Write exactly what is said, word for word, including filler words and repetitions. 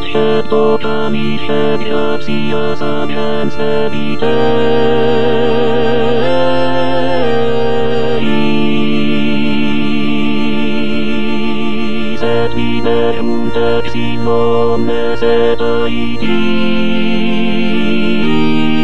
szeptotami przebiegł zawięzne widei. Zedwine runde silone zedai.